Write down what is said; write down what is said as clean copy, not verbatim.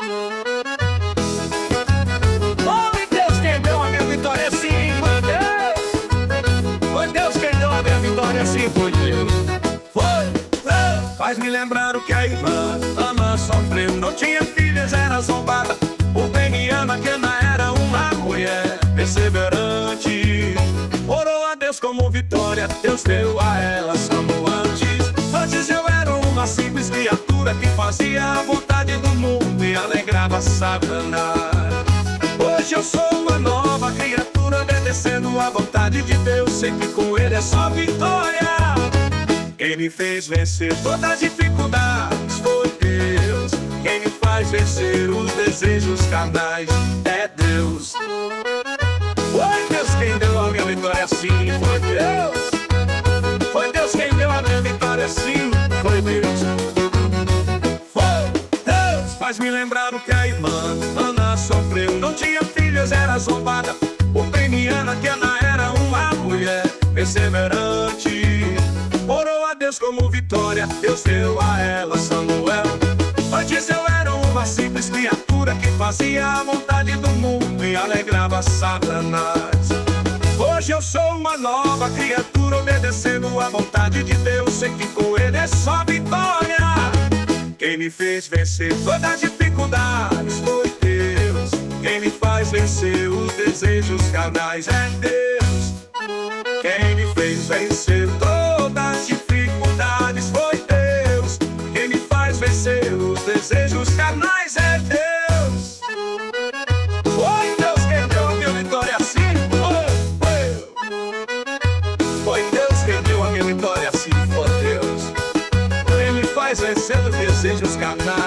Foi Deus quem deu a minha vitória, sim, foi Deus. Foi Deus quem deu a minha vitória, sim, foi Deus. Foi Deus. Faz me lembrar o que a irmã Ana sofreu. Não tinha filhas, era zombada por Peniana, que Ana era uma mulher perseverante. Orou a Deus como vitória, Deus deu a ela como antes. Antes eu era uma simples criatura que fazia a vontade do mundo e alegrava Satanás. Hoje eu sou uma nova criatura, obedecendo a vontade de Deus. Sei que com Ele é só vitória. Quem me fez vencer todas as dificuldades foi Deus. Quem me faz vencer os desejos carnais é Deus. Foi Deus quem deu a minha vitória, sim, foi Deus. Foi Deus quem deu a minha vitória, sim, foi Deus. Foi Deus. Faz me lembrar o que a irmã Ana sofreu. Não tinha filhos, era zombada por Peniana, que Ana era uma mulher perseverante. Orou a Deus como vitória, Deus deu a ela Samuel. Antes eu era uma simples criatura que fazia a vontade do mundo e alegrava Satanás. Hoje eu sou uma nova criatura, obedecendo a vontade de Deus. Sei que com Ele é só vitória. Quem me fez vencer todas as dificuldades foi Deus. Quem me faz vencer os desejos carnais é Deus. Quem me fez vencer todas as dificuldades foi Deus. Quem me faz vencer os desejos carnais é Deus. Foi Deus quem deu a minha vitória, sim, foi Deus. Foi Deus quem deu a minha vitória, sim, foi Deus. Quem me faz vencer os desejos carnais